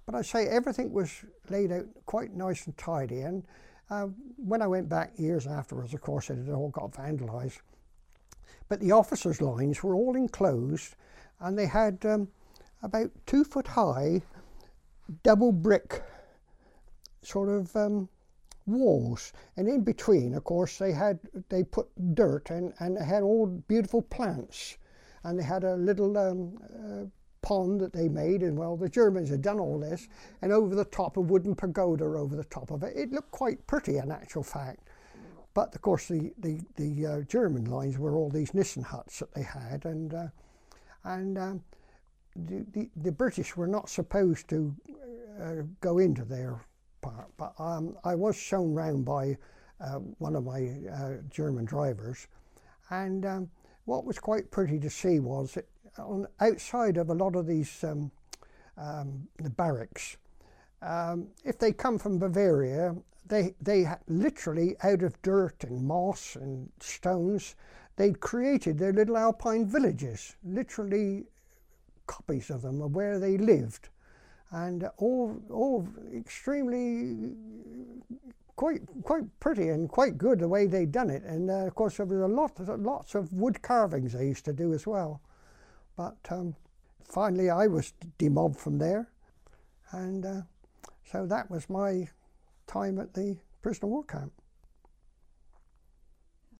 But I say everything was laid out quite nice and tidy. And when I went back years afterwards, of course, it had all got vandalised. But the officers' lines were all enclosed, and they had about 2 foot high double brick sort of walls, and in between, of course, they put dirt and they had all beautiful plants, and they had a little pond that they made, and well, the Germans had done all this, and over the top a wooden pagoda over the top of it. It looked quite pretty in actual fact. But of course the German lines were all these Nissen huts that they had, and the British were not supposed to go into their part. But I was shown round by one of my German drivers, and what was quite pretty to see was that outside of a lot of these the barracks, if they come from Bavaria, they literally, out of dirt and moss and stones, they'd created their little alpine villages, literally copies of them of where they lived, and all extremely quite pretty and quite good the way they'd done it. And of course there was lots of wood carvings they used to do as well. But finally I was demobbed from there, and so that was my time at the prisoner of war camp.